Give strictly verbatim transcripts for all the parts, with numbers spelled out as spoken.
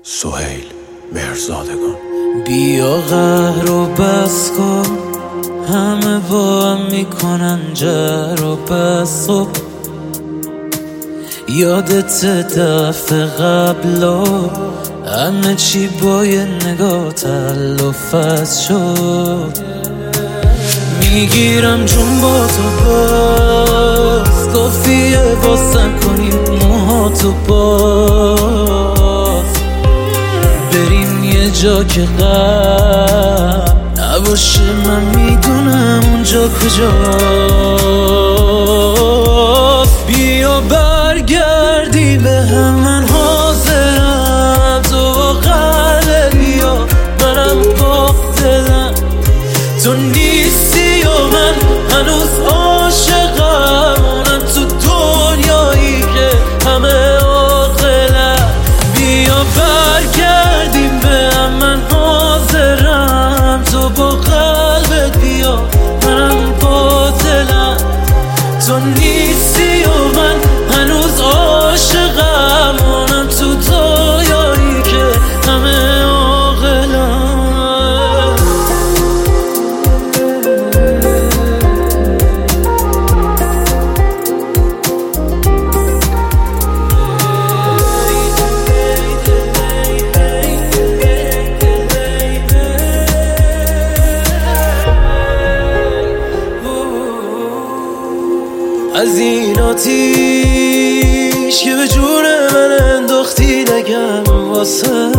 سهیل مهرزادگان. بیا قهر و بس کن، همه با هم میکنن جر و بس. خب یادت دفعه قبلا همه چی با یه نگاه تلافظ شد. میگیرم جون با تو باز، کافیه واسم کنیم موهاتو باز، بریم یه جا که غم نباشه. من میدونم اونجا کجاست. بیا برگردی به هم، من حاضرم. تو با قلب بیا، منم با دلم. تو نیستی و من هنوز عاشقم، اونم تو دنیایی که همه عاقلم. بیا برگردیم به هم، من حاضرم. تو با قلبت بیا، منم با دلم. تو نیستی و من هنوز عاشقم، اونم تو دنیایی که همه عاقلم. از این آتیش که به جون من انداختی نگم واسه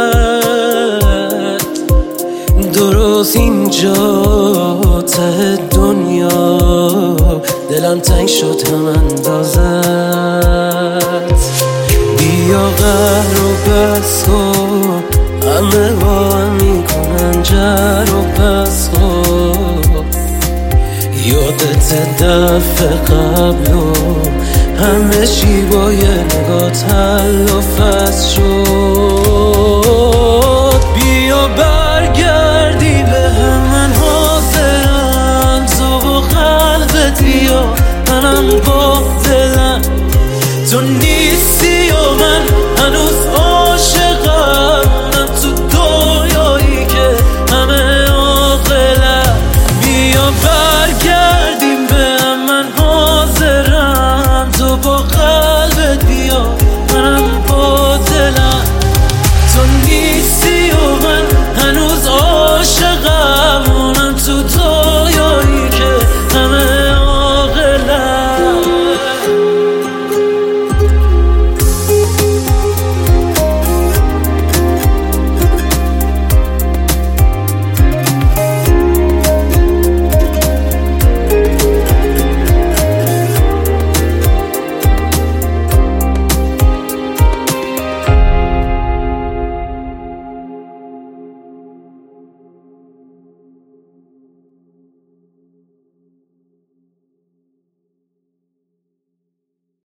درست اینجا ته دنیا دلم تنگ شد هم اندازت. بیا قهر و بس کن، همه با هم میکنن جر و بس کن. یادت دفعه قبلو همه چی با یه نگاه تلافظ شد. بیا برگردی به هم، من حاضرم. تو با قلبت بیا، منم با دلم. تو نیستی و من